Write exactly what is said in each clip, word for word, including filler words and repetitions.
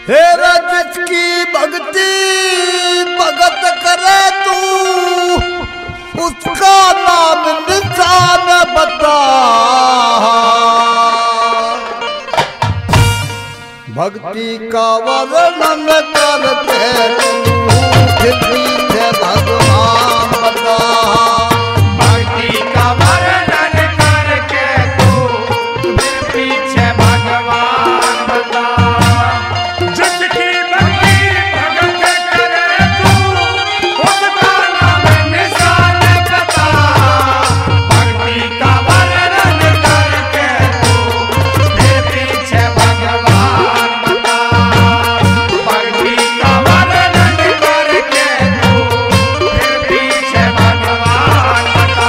हे रजत की भक्ति भगत करे तू, उसका नाम निशान बता। भक्ति का वर्णन करके तू पीछे भगवान बता। भक्ति का वर्णन करके तू पीछे भगवान बता। जिसकी भक्ति भगत करे तू, उसका नाम निशान बता। भक्ति का वर्णन करके तू पीछे भगवान बता। भक्ति का वर्णन करके तू पीछे भगवान बता।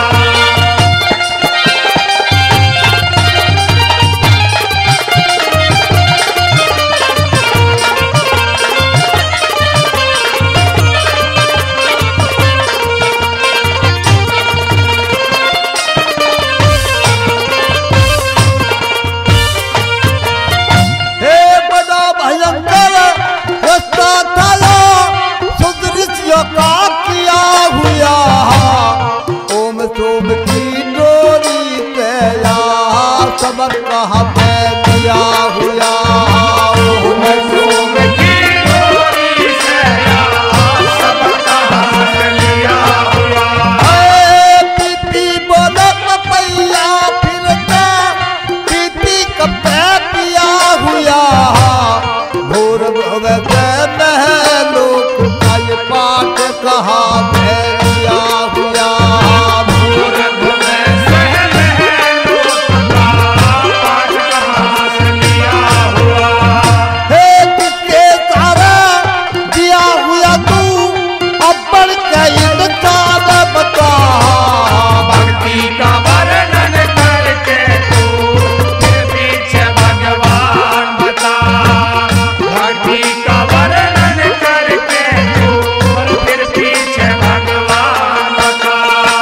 हे बड़ा भयंकर रास्ता था सुदृश्य का किया हुआ। ओम सोम की डोरी पे या सबक कहाँ पे दिया हुआ। ओम सोम की डोरी से सबका हाथ लिया हुआ। है पीपी बोले पपैया फिरता, पीपी कपे पिया हुआ। भोर भवे महलोक का ये पाठ कहाँ पे दिया हुआ। भोर भवे महलोक का पाठ कहाँ से लिया हुआ। हे किसके सारा दिया हुआ तू, अब्बड़ के इंसान बता। भक्ति का वर्णन करके तू पीछे भगवान बता। भक्ति का वर्णन करके तू फिर पीछे भगवान बता।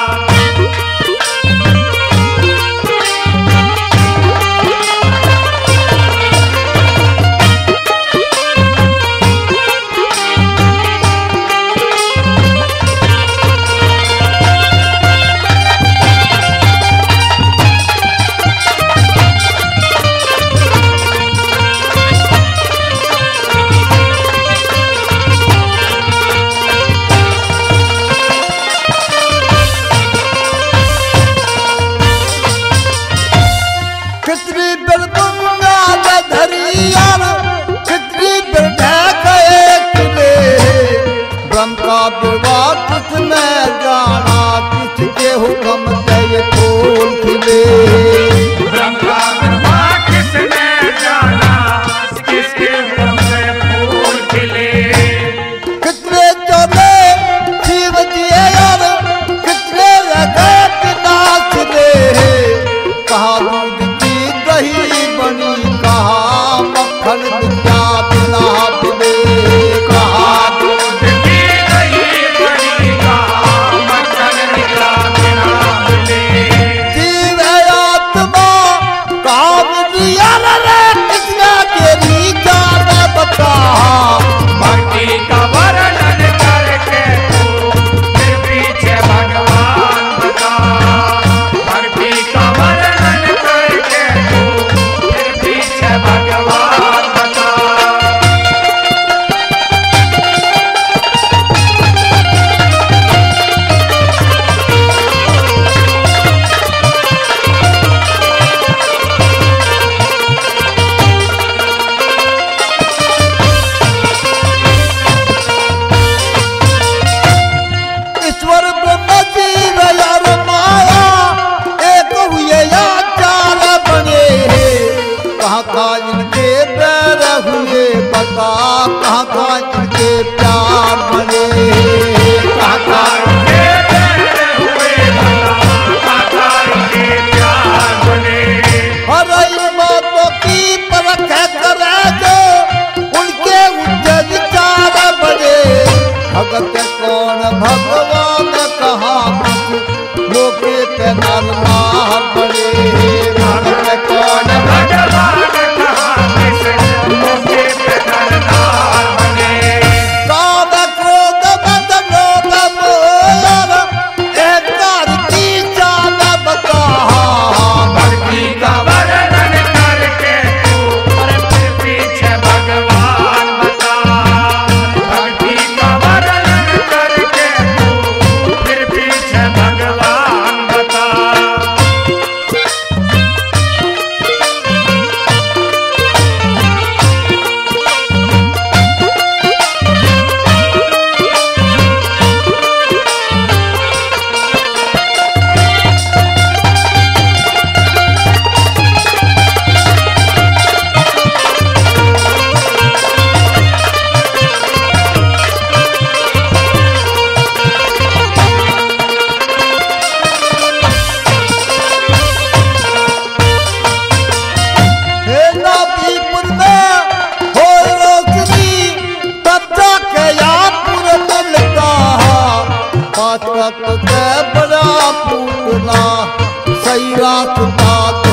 कितनी बिल गंगा धरियार, कितनी बिल गए किले। ब्रह्म का विवाह किसने जाना, किसके हुक्म से ये फूल खिले। ब्रह्म का विवाह किसने जाना, किसके हुक्म से फूल खिले। कितने चले शिव जी यार, कितने लगे विनाश ले। कहाँ दूध की दही बनी, कहाँ मक्खन दिया बिना पिले। कहाँ दूध की दही बनी, कहाँ मक्खन निकला बिना मिले। जीव है आत्मा काम दिया रे, कितना तेरी जान बता। भक्ति का वर्णन करके तू फिर पीछे भगवान बता। भक्ति का वर्णन करके तू फिर पीछे भगवान बता। ईश्वर ब्रह्म जी यार माया, एक हुए या चार बने। कहाँ कहाँ इनके पैर हुए बता, कहाँ कहाँ इनके प्यार बने। कहाँ कहाँ के पैर हुए बता, काका के प्यार बने। हर बातों की परख करे जो, उनके उज्जैन चार बने। भगत कौन भगवान कहाँ लोके पे नर नार बने। भगत कौन भगवान कहाँ किस मौके पे करना कई रात बात